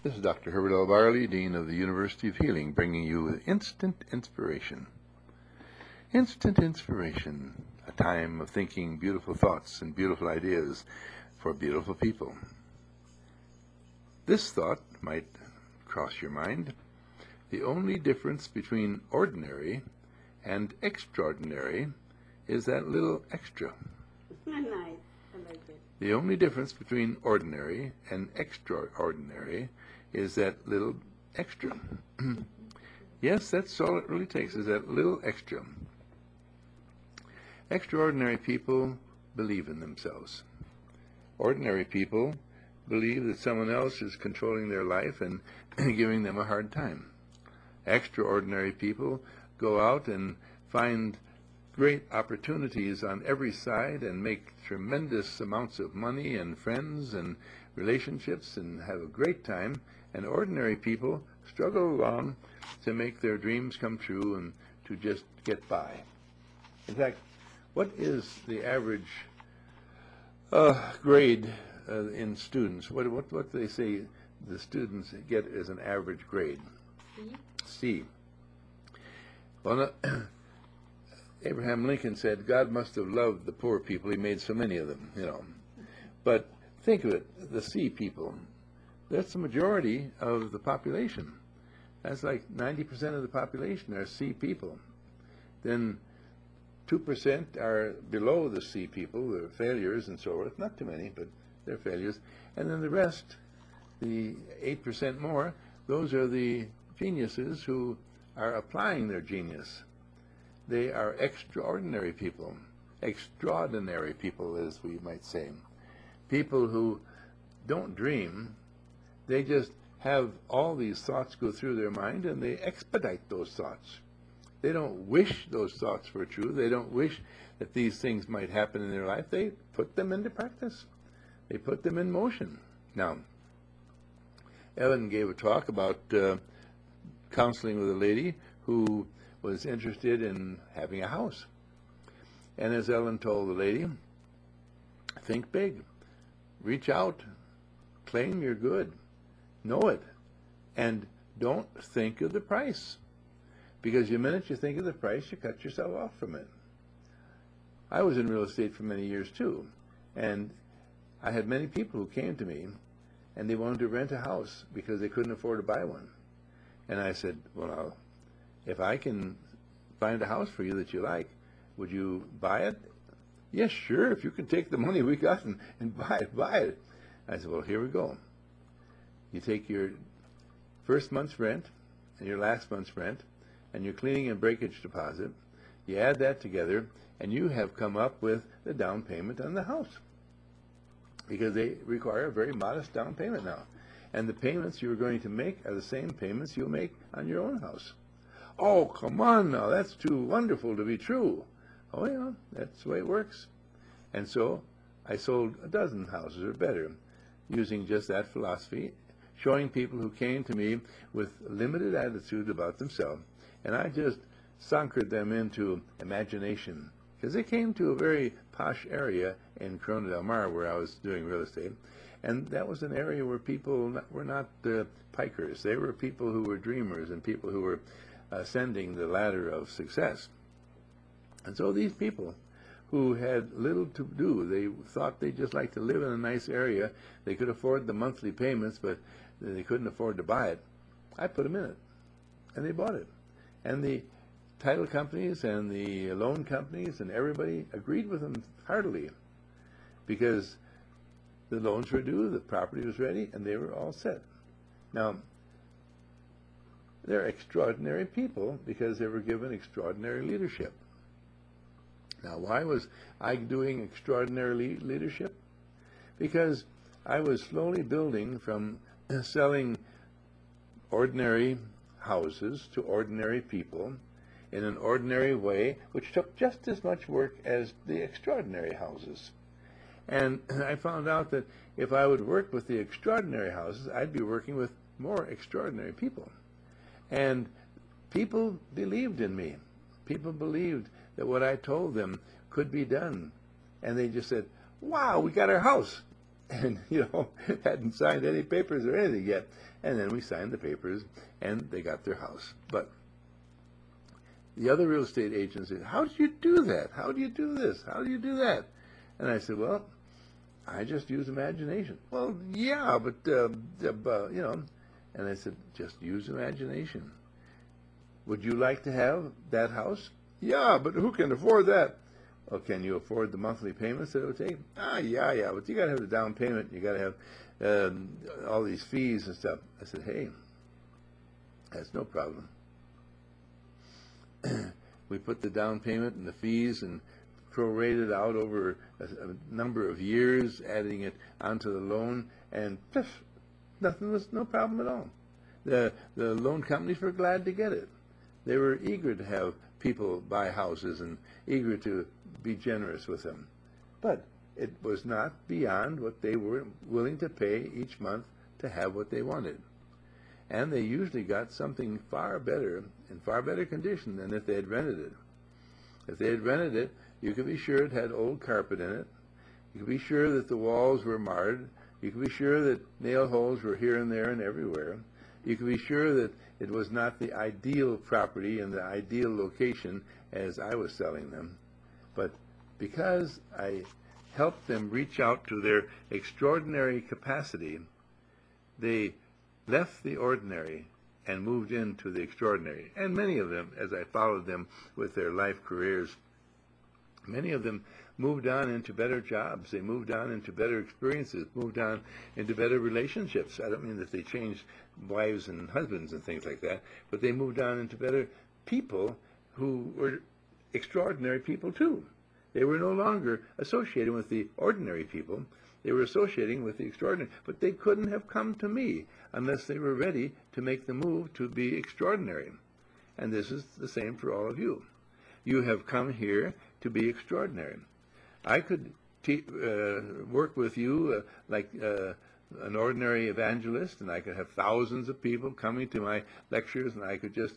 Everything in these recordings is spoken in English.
This is Dr. Herbert L. Barley, Dean of the University of Healing, bringing you Instant Inspiration. Instant Inspiration, a time of thinking beautiful thoughts and beautiful ideas for beautiful people. This thought might cross your mind. The only difference between ordinary and extraordinary is that little extra. Nice. I like it. The only difference between ordinary and extraordinary is that little extra. Yes, that's all it really takes, is that little extra. Extraordinary people believe in themselves. Ordinary people believe that someone else is controlling their life and giving them a hard time. Extraordinary people go out and find great opportunities on every side and make tremendous amounts of money and friends and relationships and have a great time, and ordinary people struggle along to make their dreams come true and to just get by. In fact, what is the average grade in students? What do they say the students get as an average grade? C. Well, Abraham Lincoln said God must have loved the poor people. He made so many of them, But think of it, the C people, that's the majority of the population. That's like 90% of the population are C people. Then 2% are below the C people, they're failures and so forth. Not too many, but they're failures. And then the rest, the 8% more, those are the geniuses who are applying their genius. They are extraordinary people, as we might say. People who don't dream, they just have all these thoughts go through their mind and they expedite those thoughts. They don't wish those thoughts were true. They don't wish that these things might happen in their life. They put them into practice. They put them in motion. Now, Ellen gave a talk about counseling with a lady who was interested in having a house. And as Ellen told the lady, think big, reach out, claim you're good, know it, and don't think of the price. Because the minute you think of the price, you cut yourself off from it. I was in real estate for many years too, and I had many people who came to me and they wanted to rent a house because they couldn't afford to buy one. And I said, well, if I can find a house for you that you like, would you buy it? Yes, sure, if you can take the money we got and buy it. I said, well, here we go. You take your first month's rent and your last month's rent and your cleaning and breakage deposit, you add that together, and you have come up with the down payment on the house. Because they require a very modest down payment now. And the payments you're going to make are the same payments you'll make on your own house. Oh, come on now, that's too wonderful to be true. Oh, yeah, that's the way it works. And so I sold a dozen houses or better using just that philosophy, showing people who came to me with limited attitude about themselves, and I just sunkered them into imagination. Because they came to a very posh area in Corona del Mar where I was doing real estate, and that was an area where people were not pikers. They were people who were dreamers and people who were ascending the ladder of success. And so these people who had little to do, they thought they'd just like to live in a nice area. They could afford the monthly payments, but they couldn't afford to buy it. I put them in it, and they bought it. And the title companies and the loan companies and everybody agreed with them heartily because the loans were due, the property was ready, and they were all set. Now, they're extraordinary people because they were given extraordinary leadership. Now, why was I doing extraordinary leadership? Because I was slowly building from selling ordinary houses to ordinary people in an ordinary way, which took just as much work as the extraordinary houses. And I found out that if I would work with the extraordinary houses, I'd be working with more extraordinary people. And people believed in me. People believed that what I told them could be done. And they just said, wow, we got our house. and, hadn't signed any papers or anything yet. And then we signed the papers, and they got their house. But the other real estate agent said, "How do you do that? How do you do this? How do you do that?" And I said, "Well, I just use imagination." "Well, yeah, but, And I said, "Just use imagination. Would you like to have that house?" "Yeah, but who can afford that?" "Well, can you afford the monthly payments that it would take?" Yeah, but you got to have the down payment. You got to have all these fees and stuff." I said, "Hey, that's no problem." We put the down payment and the fees and prorated out over a number of years, adding it onto the loan, and nothing was no problem at all. The loan companies were glad to get it. They were eager to have people buy houses and eager to be generous with them. But it was not beyond what they were willing to pay each month to have what they wanted. And they usually got something far better, in far better condition than if they had rented it. If they had rented it, you could be sure it had old carpet in it. You could be sure that the walls were marred. You could be sure that nail holes were here and there and everywhere. You could be sure that it was not the ideal property in the ideal location as I was selling them. But because I helped them reach out to their extraordinary capacity, they left the ordinary and moved into the extraordinary. And many of them, as I followed them with their life careers, many of them moved on into better jobs. They moved on into better experiences, moved on into better relationships. I don't mean that they changed wives and husbands and things like that, but they moved on into better people who were extraordinary people too. They were no longer associating with the ordinary people. They were associating with the extraordinary. But they couldn't have come to me unless they were ready to make the move to be extraordinary. And this is the same for all of you. You have come here to be extraordinary. I could work with you like an ordinary evangelist, and I could have thousands of people coming to my lectures, and I could just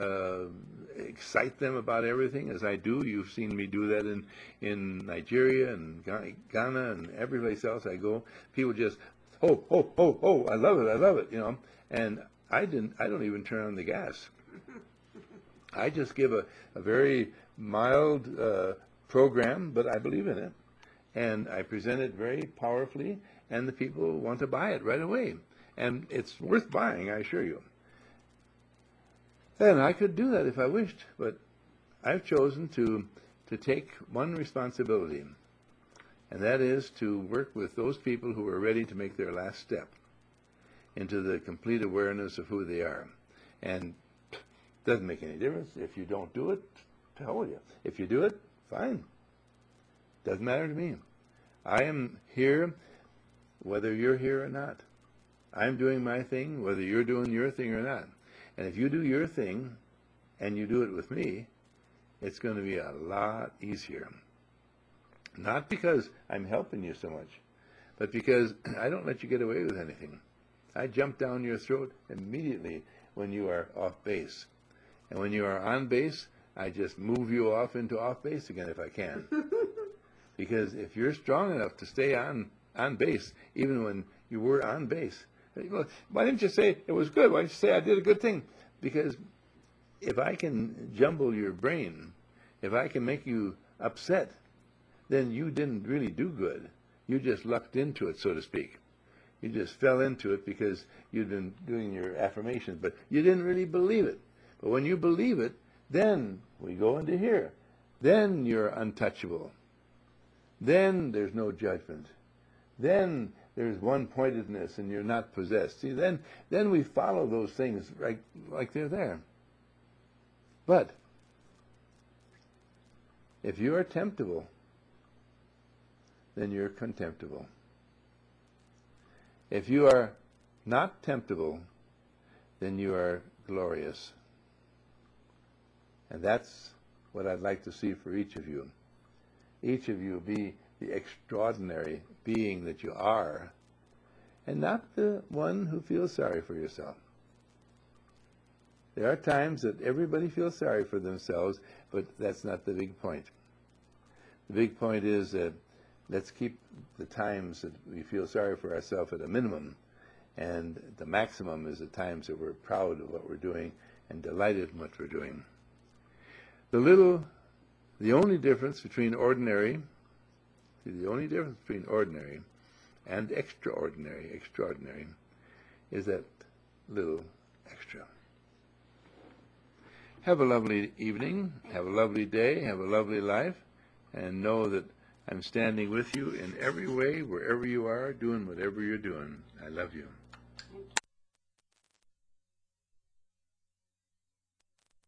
excite them about everything as I do. You've seen me do that in Nigeria and Ghana and every place else I go. People just, oh, I love it, And I don't even turn on the gas. I just give a very mild program, but I believe in it. And I present it very powerfully, and the people want to buy it right away. And it's worth buying, I assure you. And I could do that if I wished, but I've chosen to take one responsibility, and that is to work with those people who are ready to make their last step into the complete awareness of who they are. And it doesn't make any difference. If you don't do it, to hell with you. If you do it, fine. Doesn't matter to me. I am here whether you're here or not. I'm doing my thing whether you're doing your thing or not. And if you do your thing and you do it with me, it's going to be a lot easier. Not because I'm helping you so much, but because I don't let you get away with anything. I jump down your throat immediately when you are off base. And when you are on base, I just move you off into off base again if I can. Because if you're strong enough to stay on base, even when you were on base, well, why didn't you say it was good? Why didn't you say I did a good thing? Because if I can jumble your brain, if I can make you upset, then you didn't really do good. You just lucked into it, so to speak. You just fell into it because you'd been doing your affirmations, but you didn't really believe it. But when you believe it, then we go into here. Then you're untouchable. Then there's no judgment. Then there's one-pointedness and you're not possessed. See, then we follow those things right like they're there. But if you are temptable, then you're contemptible. If you are not temptable, then you are glorious. And that's what I'd like to see for each of you. Each of you be the extraordinary being that you are, and not the one who feels sorry for yourself. There are times that everybody feels sorry for themselves, but that's not the big point. The big point is that let's keep the times that we feel sorry for ourselves at a minimum, and the maximum is the times that we're proud of what we're doing and delighted in what we're doing. The only difference between ordinary and extraordinary is that little extra. Have a lovely evening, have a lovely day, have a lovely life, and know that I'm standing with you in every way, wherever you are, doing whatever you're doing. I love you.